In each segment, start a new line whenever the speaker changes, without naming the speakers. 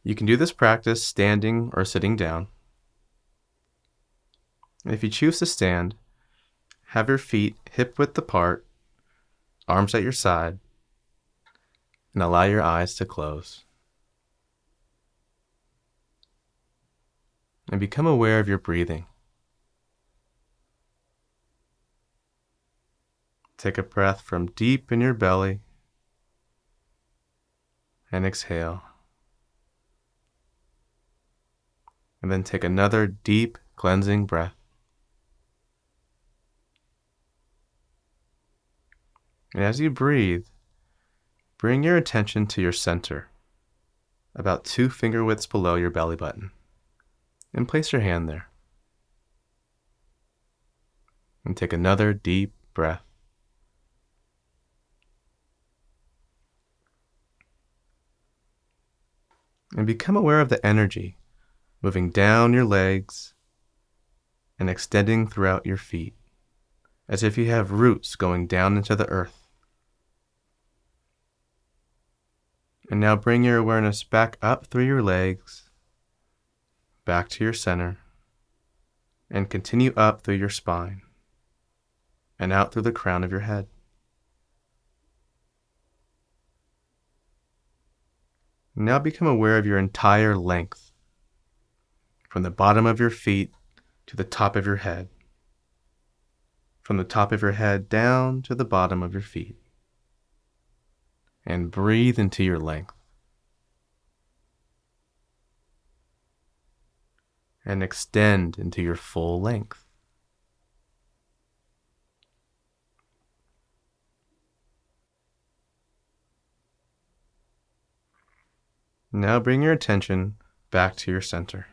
You can do this practice standing or sitting down. And if you choose to stand, have your feet hip-width apart, arms at your side, and allow your eyes to close. And become aware of your breathing. Take a breath from deep in your belly and exhale. And then take another deep cleansing breath. And as you breathe, bring your attention to your center, about 2 finger widths below your belly button, and place your hand there. And take another deep breath. And become aware of the energy moving down your legs and extending throughout your feet, as if you have roots going down into the earth. And now bring your awareness back up through your legs, back to your center, and continue up through your spine and out through the crown of your head. Now become aware of your entire length, from the bottom of your feet to the top of your head, from the top of your head down to the bottom of your feet. And breathe into your length. And extend into your full length. Now bring your attention back to your center.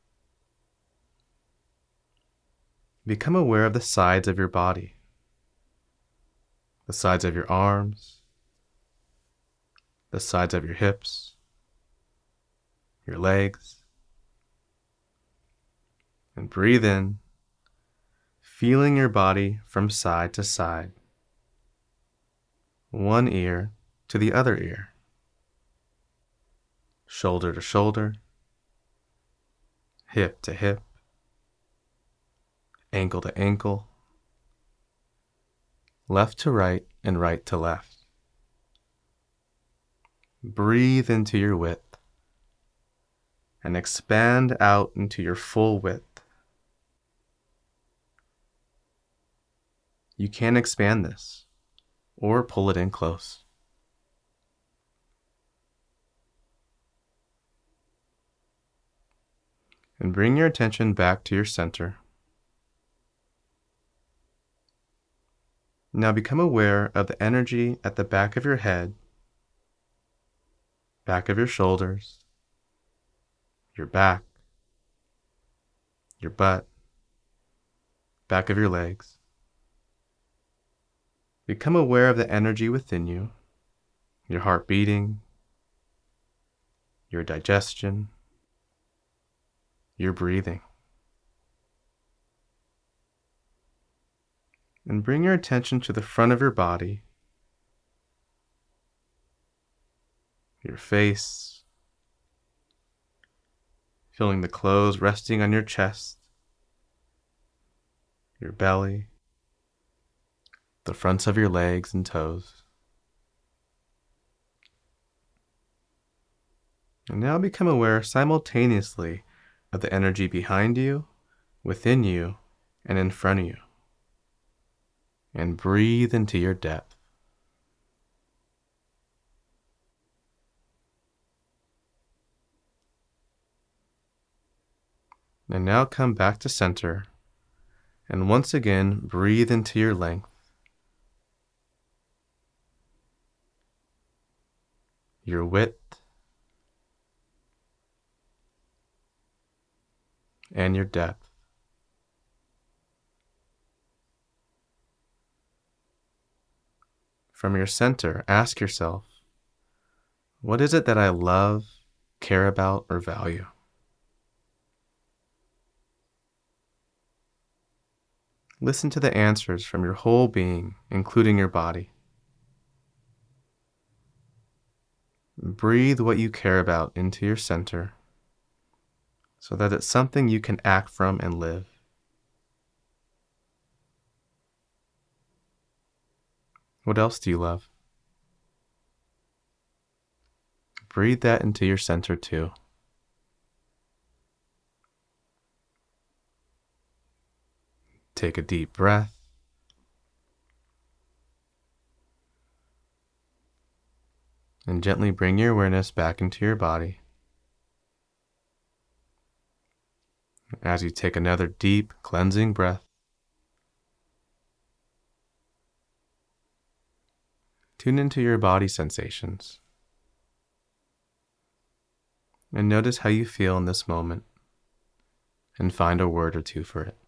Become aware of the sides of your body, the sides of your arms, the sides of your hips, your legs. And breathe in, feeling your body from side to side, one ear to the other ear, shoulder to shoulder, hip to hip, ankle to ankle, left to right and right to left. Breathe into your width and expand out into your full width. You can expand this or pull it in close. And bring your attention back to your center. Now become aware of the energy at the back of your head, back of your shoulders, your back, your butt, back of your legs. Become aware of the energy within you, your heart beating, your digestion, your breathing. And bring your attention to the front of your body, your face, feeling the clothes resting on your chest, your belly, the fronts of your legs and toes. And now become aware simultaneously of the energy behind you, within you, and in front of you. And breathe into your depth. And now come back to center, and once again breathe into your length. Your width, and your depth. From your center, ask yourself, what is it that I love, care about, or value? Listen to the answers from your whole being, including your body. Breathe what you care about into your center so that it's something you can act from and live. What else do you love? Breathe that into your center too. Take a deep breath. And gently bring your awareness back into your body. As you take another deep, cleansing breath, tune into your body sensations and notice how you feel in this moment and find a word or two for it.